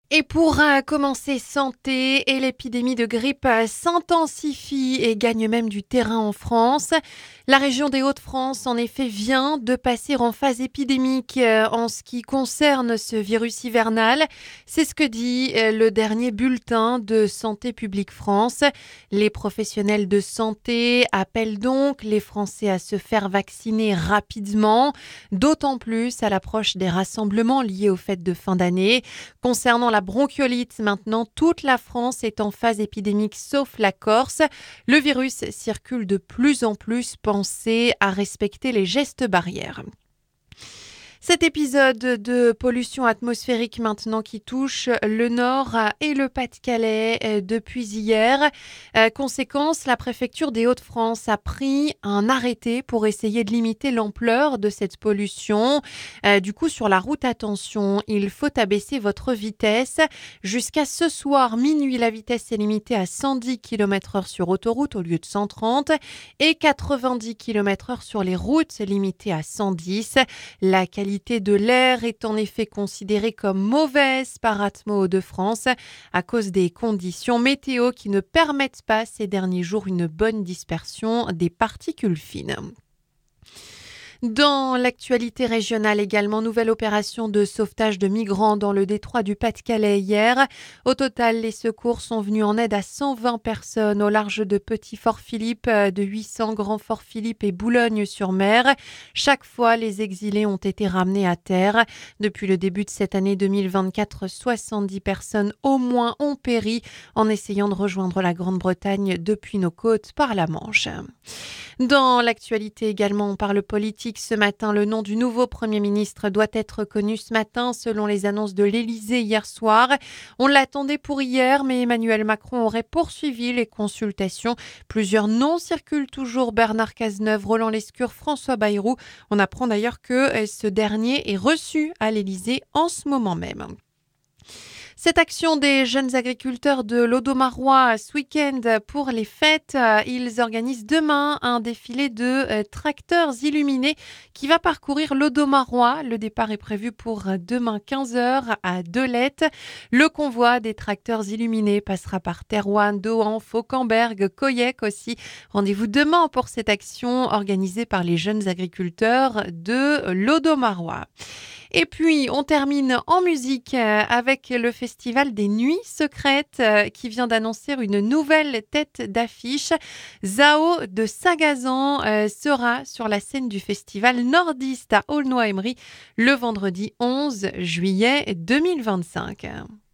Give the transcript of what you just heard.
Et pour commencer, santé et l'épidémie de grippe s'intensifie et gagne même du terrain en France. La région des Hauts-de-France, en effet, vient de passer en phase épidémique en ce qui concerne ce virus hivernal. C'est ce que dit le dernier bulletin de Santé publique France. Les professionnels de santé appellent donc les Français à se faire vacciner rapidement, d'autant plus à l'approche des rassemblements liés aux fêtes de fin d'année. Concernant la bronchiolite, maintenant, toute la France est en phase épidémique sauf la Corse. Le virus circule de plus en plus. Pensez à respecter les gestes barrières. Cet épisode de pollution atmosphérique maintenant qui touche le Nord et le Pas-de-Calais depuis hier. Conséquence, la préfecture des Hauts-de-France a pris un arrêté pour essayer de limiter l'ampleur de cette pollution. Du coup, sur la route, attention, il faut abaisser votre vitesse. Jusqu'à ce soir, minuit, la vitesse est limitée à 110 km/h sur autoroute au lieu de 130 et 90 km/h sur les routes limitées à 110. La qualité de l'air est en effet considérée comme mauvaise par Atmo Hauts-de-France à cause des conditions météo qui ne permettent pas ces derniers jours une bonne dispersion des particules fines. Dans l'actualité régionale également, nouvelle opération de sauvetage de migrants dans le détroit du Pas-de-Calais hier. Au total, les secours sont venus en aide à 120 personnes au large de Petit-Fort-Philippe, de 800 Grand-Fort-Philippe et Boulogne-sur-Mer. Chaque fois, les exilés ont été ramenés à terre. Depuis le début de cette année 2024, 70 personnes au moins ont péri en essayant de rejoindre la Grande-Bretagne depuis nos côtes par la Manche. Dans l'actualité également, on parle politique ce matin. Le nom du nouveau Premier ministre doit être connu ce matin selon les annonces de l'Élysée hier soir. On l'attendait pour hier, mais Emmanuel Macron aurait poursuivi les consultations. Plusieurs noms circulent toujours. Bernard Cazeneuve, Roland Lescure, François Bayrou. On apprend d'ailleurs que ce dernier est reçu à l'Élysée en ce moment même. Cette action des jeunes agriculteurs de l'Audomarois ce week-end pour les fêtes, ils organisent demain un défilé de tracteurs illuminés qui va parcourir l'Audomarois. Le départ est prévu pour demain 15h à Delette. Le convoi des tracteurs illuminés passera par Thérouanne, Dohan, Fauquembergues, Coyec aussi. Rendez-vous demain pour cette action organisée par les jeunes agriculteurs de l'Audomarois. Et puis, on termine en musique avec le Festival des Nuits Secrètes qui vient d'annoncer une nouvelle tête d'affiche. Zao de Sagazan sera sur la scène du festival nordiste à Aulnoy-Emery le vendredi 11 juillet 2025.